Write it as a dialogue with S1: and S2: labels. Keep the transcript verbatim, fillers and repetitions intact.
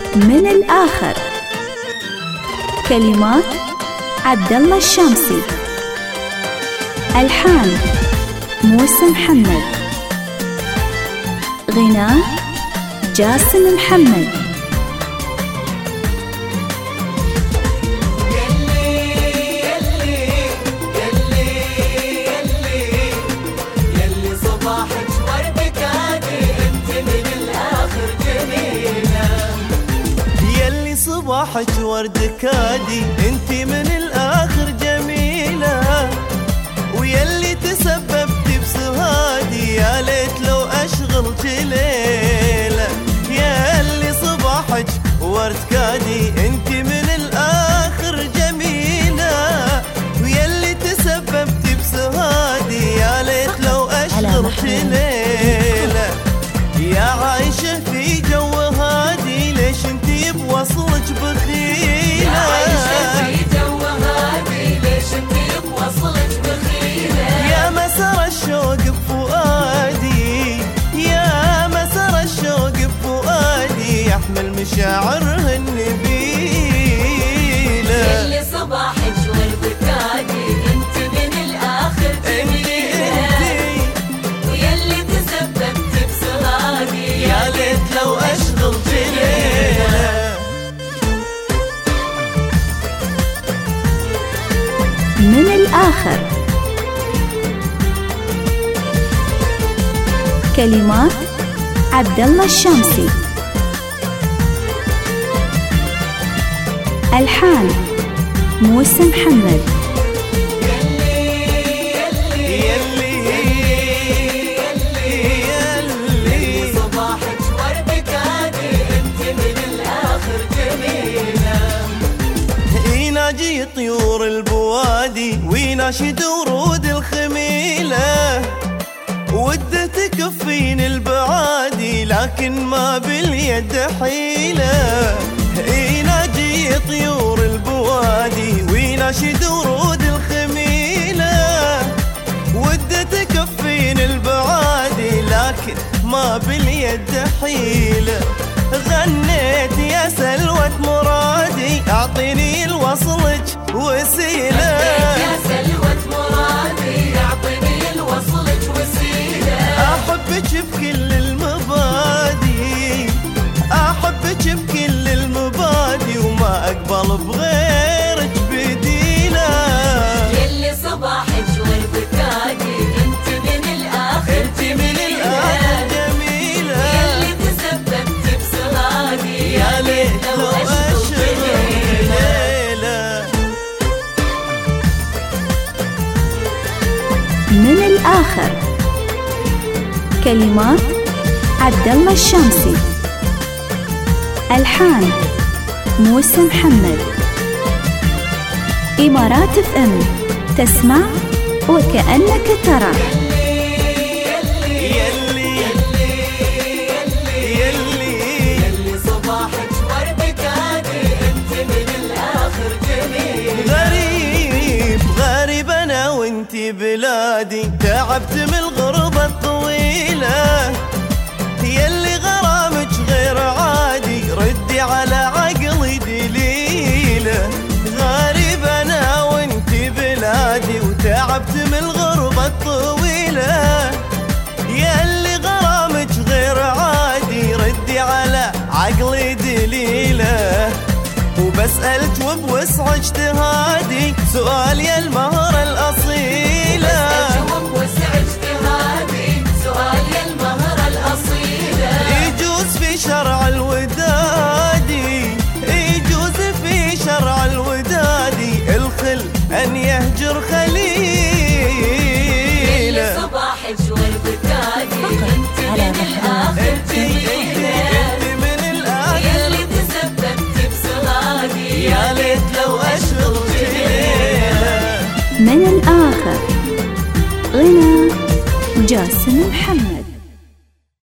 S1: من الآخر. كلمات عبد الله الشامسي، ألحان موسى محمد، غناء جاسم محمد.
S2: صباحك ورد كادي انت من الاخر جميلة، ويلي تسببتي بسهادي يا ليت لو اشغلك ليلة. يلي صباحك ورد كادي انت من الاخر جميلة، ويلي تسببتي بسهادي يا ليت لو اشغلك ليلة. يا عايشة في جو هادي ليش انتي بوصلك بخيلة؟
S3: يا عايشة في جو هادي ليش انتي بوصلك بخيلة؟
S2: يا مسار الشوق بفؤادي، يا مسار الشوق بفؤادي يحمل مشاعره النبيلة.
S3: يلي صباحك ورد كادي انت من الاخر جميلة، ويلي تسببتي بسهادي
S2: يا ليت لو اشغلك ليلة.
S1: من الآخر. كلمات عبد الله الشامسي، ألحان موسى محمد.
S2: يناجي طيور البوادي ويناشد ورود الخميلة، وده تكفين البعادي لكن ما باليد حيلة. يناجي طيور البوادي ويناشد ورود الخميلة، وده تكفين البعادي لكن ما باليد حيلة. غنيت يا سلوة مرادي اعطيني الوصلك وسيلة،
S3: يا سلوة مرادي اعطيني الوصلك وسيلة.
S2: احبك بكل المبادئ، احبك بكل المبادئ وما اقبل بغيرك بديلة.
S3: يلي صباحك ورد كادي انت من الاخر
S2: انت من الاخر جميلة،
S3: يلي تسببتي بسهادي
S2: يا ليت لو اشغل ليلة.
S1: من الآخر. كلمات عبد الله الشامسي، ألحان موسى محمد. إمارات اف ام، تسمع وكأنك ترى.
S2: يلي يلي
S3: يلي صباحك ورد كادي انت من الاخر جميل.
S2: غريب غريب انا وانتي بلادي، تعبت من الغربة الطويلة. يلي غرامك غير عادي ردي على عقلي دليلة. غريب انا وانتي بلادي وتعبت من الغربة الطويلة. يلي غرامك غير عادي ردي على عقلي دليلة. وبسألك وبوسع اجتهادي سؤال يا المهرة الأصيلة.
S3: وبوسع اجتهادي سؤال يا المهرة الأصيلة.
S2: يجوز في شرع الودادي، يجوز في شرع الودادي الخل أن يهجر خليله.
S3: يلي صباحك ورد كادي انت من الآخر جميلة،
S2: من الآخر
S3: يلي تسببتي بسهادي
S2: يا ليت لو أشغلك ليلة.
S1: من الآخر، غناء جاسم محمد.